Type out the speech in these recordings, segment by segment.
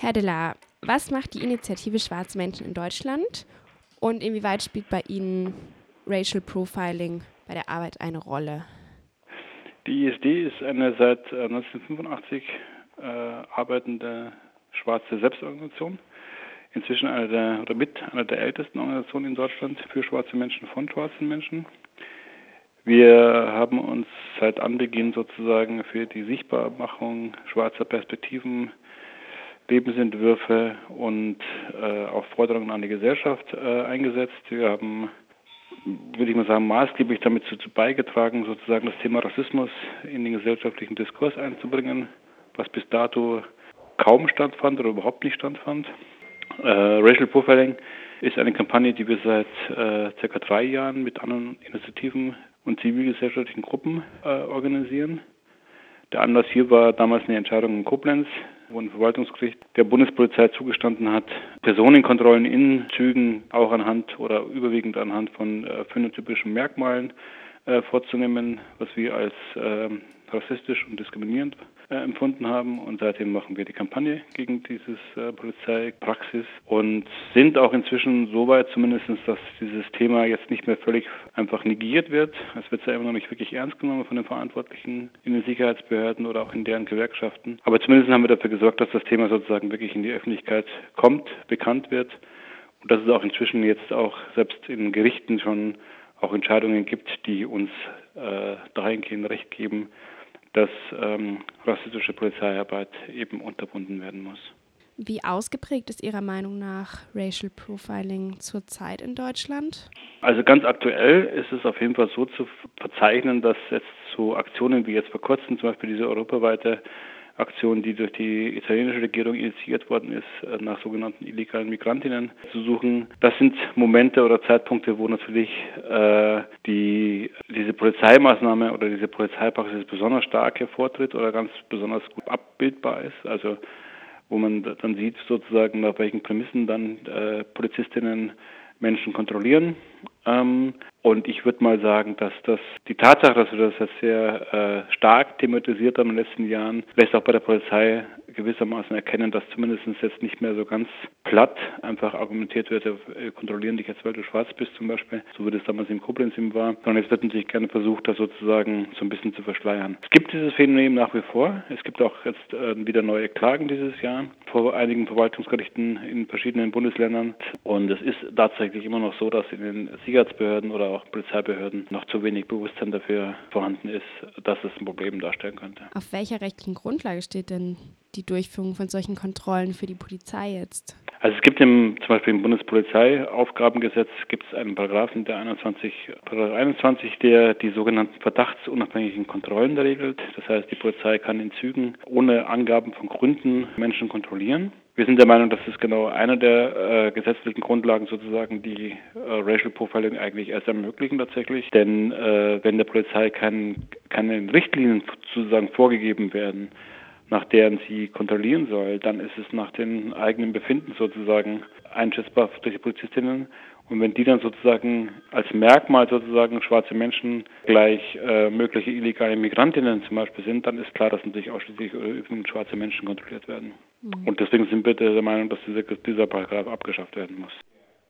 Herr Delaar, was macht die Initiative Schwarze Menschen in Deutschland und inwieweit spielt bei Ihnen Racial Profiling bei der Arbeit eine Rolle? Die ISD ist eine seit 1985 arbeitende schwarze Selbstorganisation. Inzwischen einer der ältesten Organisationen in Deutschland für schwarze Menschen von schwarzen Menschen. Wir haben uns seit Anbeginn sozusagen für die Sichtbarmachung schwarzer Perspektiven, Lebensentwürfe und auch Forderungen an die Gesellschaft eingesetzt. Wir haben, würde ich mal sagen, maßgeblich damit beigetragen, sozusagen das Thema Rassismus in den gesellschaftlichen Diskurs einzubringen, was bis dato kaum stattfand oder überhaupt nicht stattfand. Racial Profiling ist eine Kampagne, die wir seit circa 3 Jahren mit anderen Initiativen und zivilgesellschaftlichen Gruppen organisieren. Der Anlass hier war damals eine Entscheidung in Koblenz, wo ein Verwaltungsgericht der Bundespolizei zugestanden hat, Personenkontrollen in Zügen auch anhand oder überwiegend anhand von phänotypischen Merkmalen vorzunehmen, was wir als rassistisch und diskriminierend empfunden haben. Und seitdem machen wir die Kampagne gegen dieses Polizeipraxis und sind auch inzwischen so weit zumindest, dass dieses Thema jetzt nicht mehr völlig einfach negiert wird. Es wird ja immer noch nicht wirklich ernst genommen von den Verantwortlichen in den Sicherheitsbehörden oder auch in deren Gewerkschaften. Aber zumindest haben wir dafür gesorgt, dass das Thema sozusagen wirklich in die Öffentlichkeit kommt, bekannt wird und dass es auch inzwischen jetzt auch selbst in Gerichten schon auch Entscheidungen gibt, die uns dahingehend Recht geben, dass rassistische Polizeiarbeit eben unterbunden werden muss. Wie ausgeprägt ist Ihrer Meinung nach Racial Profiling zurzeit in Deutschland? Also ganz aktuell ist es auf jeden Fall so zu verzeichnen, dass jetzt so Aktionen wie jetzt vor kurzem, zum Beispiel diese europaweite Aktion, die durch die italienische Regierung initiiert worden ist, nach sogenannten illegalen Migrantinnen zu suchen. Das sind Momente oder Zeitpunkte, wo natürlich diese Polizeimaßnahme oder diese Polizeipraxis besonders stark hervortritt oder ganz besonders gut abbildbar ist. Also wo man dann sieht sozusagen, nach welchen Prämissen dann Polizistinnen Menschen kontrollieren. Und ich würde mal sagen, dass die Tatsache, dass wir das jetzt sehr stark thematisiert haben in den letzten Jahren, lässt auch bei der Polizei gewissermaßen erkennen, dass zumindest jetzt nicht mehr so ganz platt einfach argumentiert wird, wir kontrollieren dich jetzt, weil du schwarz bist zum Beispiel, so wie das damals in Koblenz war, sondern jetzt wird natürlich gerne versucht, das sozusagen so ein bisschen zu verschleiern. Es gibt dieses Phänomen nach wie vor. Es gibt auch jetzt wieder neue Klagen dieses Jahr vor einigen Verwaltungsgerichten in verschiedenen Bundesländern. Und es ist tatsächlich immer noch so, dass in den Sicherheitsbehörden oder auch Polizeibehörden noch zu wenig Bewusstsein dafür vorhanden ist, dass es ein Problem darstellen könnte. Auf welcher rechtlichen Grundlage steht denn die Durchführung von solchen Kontrollen für die Polizei jetzt? Also es gibt zum Beispiel im Bundespolizeiaufgabengesetz gibt es einen Paragraphen, Paragraph 21, der die sogenannten verdachtsunabhängigen Kontrollen regelt. Das heißt, die Polizei kann in Zügen ohne Angaben von Gründen Menschen kontrollieren. Wir sind der Meinung, das ist genau eine der gesetzlichen Grundlagen sozusagen, die Racial Profiling eigentlich erst ermöglichen tatsächlich. Denn wenn der Polizei keine Richtlinien sozusagen vorgegeben werden, nach deren sie kontrollieren soll, dann ist es nach dem eigenen Befinden sozusagen einschätzbar durch die Polizistinnen. Und wenn die dann sozusagen als Merkmal sozusagen schwarze Menschen gleich mögliche illegale Migrantinnen zum Beispiel sind, dann ist klar, dass natürlich ausschließlich oder überwiegend schwarze Menschen kontrolliert werden. Und deswegen sind wir der Meinung, dass dieser Paragraph abgeschafft werden muss.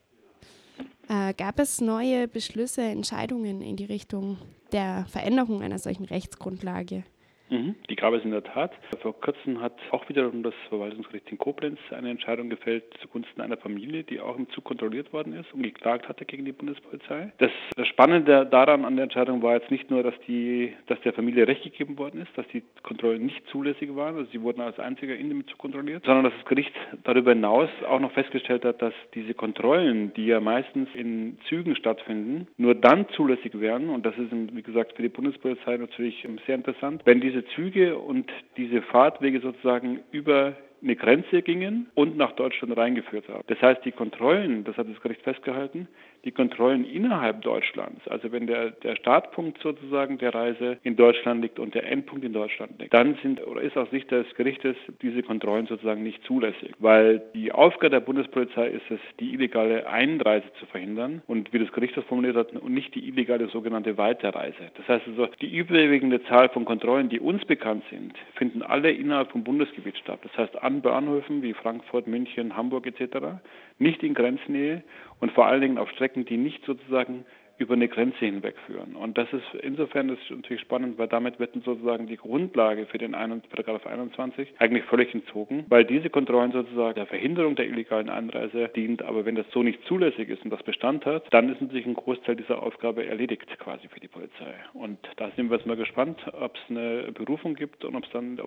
Gab es neue Beschlüsse, Entscheidungen in die Richtung der Veränderung einer solchen Rechtsgrundlage? Die gab es in der Tat. Vor kurzem hat auch wiederum das Verwaltungsgericht in Koblenz eine Entscheidung gefällt zugunsten einer Familie, die auch im Zug kontrolliert worden ist und geklagt hatte gegen die Bundespolizei. Das Spannende daran an der Entscheidung war jetzt nicht nur, dass der Familie Recht gegeben worden ist, dass die Kontrollen nicht zulässig waren, also sie wurden als einziger in dem Zug kontrolliert, sondern dass das Gericht darüber hinaus auch noch festgestellt hat, dass diese Kontrollen, die ja meistens in Zügen stattfinden, nur dann zulässig wären, und das ist, wie gesagt, für die Bundespolizei natürlich sehr interessant, wenn diese Züge und diese Fahrtwege sozusagen über eine Grenze gingen und nach Deutschland reingeführt haben. Das heißt, die Kontrollen, das hat das Gericht festgehalten, die Kontrollen innerhalb Deutschlands, also wenn der Startpunkt sozusagen der Reise in Deutschland liegt und der Endpunkt in Deutschland liegt, dann ist aus Sicht des Gerichtes diese Kontrollen sozusagen nicht zulässig, weil die Aufgabe der Bundespolizei ist es, die illegale Einreise zu verhindern und wie das Gericht das formuliert hat, und nicht die illegale sogenannte Weiterreise. Das heißt also, die überwiegende Zahl von Kontrollen, die uns bekannt sind, finden alle innerhalb vom Bundesgebiet statt. Das heißt an Bahnhöfen wie Frankfurt, München, Hamburg etc., nicht in Grenznähe und vor allen Dingen auf Strecken, die nicht sozusagen über eine Grenze hinwegführen. Und das ist insofern ist natürlich spannend, weil damit wird sozusagen die Grundlage für den Paragraph 21 eigentlich völlig entzogen, weil diese Kontrollen sozusagen der Verhinderung der illegalen Einreise dient. Aber wenn das so nicht zulässig ist und das Bestand hat, dann ist natürlich ein Großteil dieser Aufgabe erledigt quasi für die Polizei. Und da sind wir jetzt mal gespannt, ob es eine Berufung gibt und ob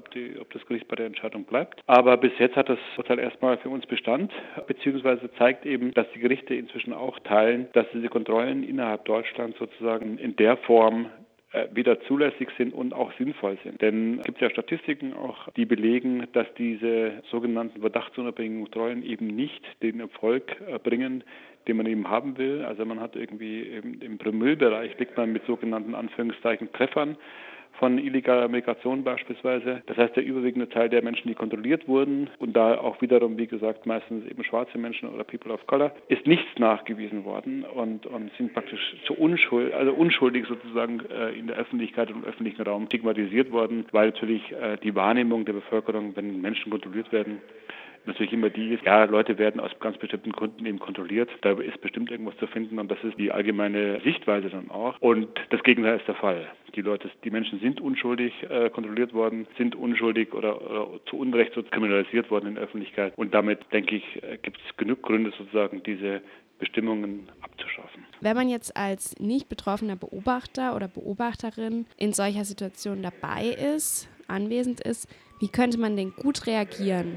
das Gericht bei der Entscheidung bleibt. Aber bis jetzt hat das Urteil erstmal für uns Bestand, beziehungsweise zeigt eben, dass die Gerichte inzwischen auch teilen, dass diese Kontrollen innerhalb Deutschland sozusagen in der Form wieder zulässig sind und auch sinnvoll sind. Denn es gibt ja Statistiken auch, die belegen, dass diese sogenannten verdachtsunabhängigen Kontrollen eben nicht den Erfolg bringen, den man eben haben will. Also man hat irgendwie im Promillebereich liegt man mit sogenannten Anführungszeichen Treffern von illegaler Migration beispielsweise. Das heißt, der überwiegende Teil der Menschen, die kontrolliert wurden und da auch wiederum, wie gesagt, meistens eben schwarze Menschen oder People of Color, ist nichts nachgewiesen worden und sind praktisch unschuldig sozusagen in der Öffentlichkeit und im öffentlichen Raum stigmatisiert worden, weil natürlich die Wahrnehmung der Bevölkerung, wenn Menschen kontrolliert werden, natürlich immer die ist, ja, Leute werden aus ganz bestimmten Gründen eben kontrolliert, da ist bestimmt irgendwas zu finden und das ist die allgemeine Sichtweise dann auch. Und das Gegenteil ist der Fall. Die Menschen sind unschuldig kontrolliert worden, sind unschuldig oder zu Unrecht so kriminalisiert worden in der Öffentlichkeit und damit, denke ich, gibt es genug Gründe sozusagen, diese Bestimmungen abzuschaffen. Wenn man jetzt als nicht betroffener Beobachter oder Beobachterin in solcher Situation dabei ist, anwesend ist, wie könnte man denn gut reagieren?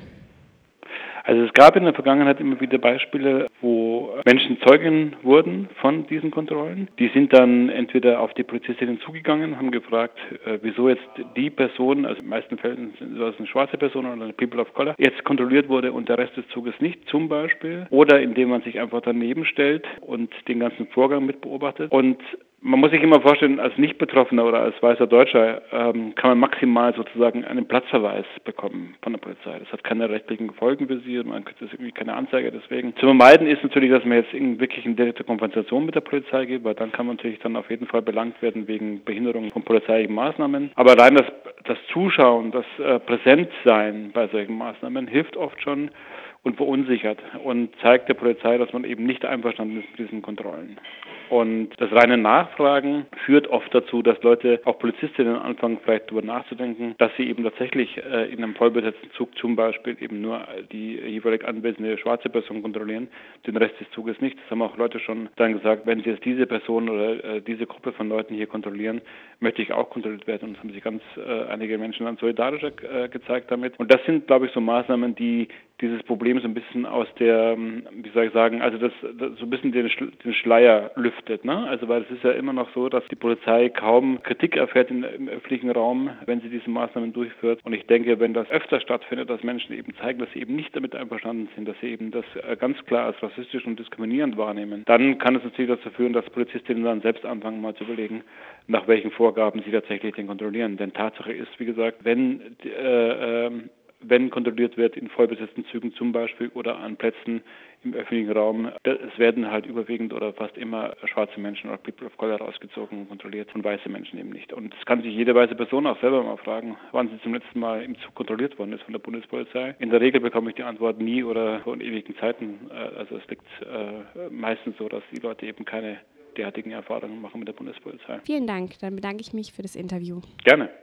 Also es gab in der Vergangenheit immer wieder Beispiele, wo Menschen Zeugen wurden von diesen Kontrollen. Die sind dann entweder auf die Polizistinnen zugegangen, haben gefragt, wieso jetzt die Person, also in den meisten Fällen sind es eine schwarze Person oder eine People of Color, jetzt kontrolliert wurde und der Rest des Zuges nicht, zum Beispiel. Oder indem man sich einfach daneben stellt und den ganzen Vorgang mit beobachtet. Und man muss sich immer vorstellen, als Nicht-Betroffener oder als weißer Deutscher kann man maximal sozusagen einen Platzverweis bekommen von der Polizei. Das hat keine rechtlichen Folgen für sie, man kriegt irgendwie keine Anzeige. Deswegen zu vermeiden ist natürlich, dass man jetzt wirklich in direkte Konfrontation mit der Polizei geht, weil dann kann man natürlich dann auf jeden Fall belangt werden wegen Behinderung von polizeilichen Maßnahmen. Aber allein das Zuschauen, das Präsentsein bei solchen Maßnahmen hilft oft schon und verunsichert und zeigt der Polizei, dass man eben nicht einverstanden ist mit diesen Kontrollen. Und das reine Nachfragen führt oft dazu, dass Leute, auch Polizistinnen, anfangen vielleicht darüber nachzudenken, dass sie eben tatsächlich in einem vollbesetzten Zug zum Beispiel eben nur die jeweilig anwesende schwarze Person kontrollieren, den Rest des Zuges nicht. Das haben auch Leute schon dann gesagt, wenn sie jetzt diese Person oder diese Gruppe von Leuten hier kontrollieren, möchte ich auch kontrolliert werden. Und das haben sich ganz einige Menschen dann solidarischer gezeigt damit. Und das sind, glaube ich, so Maßnahmen, die dieses Problem so ein bisschen aus der, wie soll ich sagen, also das so ein bisschen den Schleier lüftet, ne? Also weil es ist ja immer noch so, dass die Polizei kaum Kritik erfährt im öffentlichen Raum, wenn sie diese Maßnahmen durchführt. Und ich denke, wenn das öfter stattfindet, dass Menschen eben zeigen, dass sie eben nicht damit einverstanden sind, dass sie eben das ganz klar als rassistisch und diskriminierend wahrnehmen, dann kann es natürlich dazu führen, dass Polizistinnen dann selbst anfangen, mal zu überlegen, nach welchen Vorgaben sie tatsächlich den kontrollieren. Denn Tatsache ist, wie gesagt, wenn kontrolliert wird in vollbesetzten Zügen zum Beispiel oder an Plätzen im öffentlichen Raum, es werden halt überwiegend oder fast immer schwarze Menschen oder People of Color rausgezogen und kontrolliert und weiße Menschen eben nicht. Und das kann sich jede weiße Person auch selber mal fragen, wann sie zum letzten Mal im Zug kontrolliert worden ist von der Bundespolizei. In der Regel bekomme ich die Antwort nie oder vor ewigen Zeiten. Also es liegt meistens so, dass die Leute eben keine derartigen Erfahrungen machen mit der Bundespolizei. Vielen Dank, dann bedanke ich mich für das Interview. Gerne.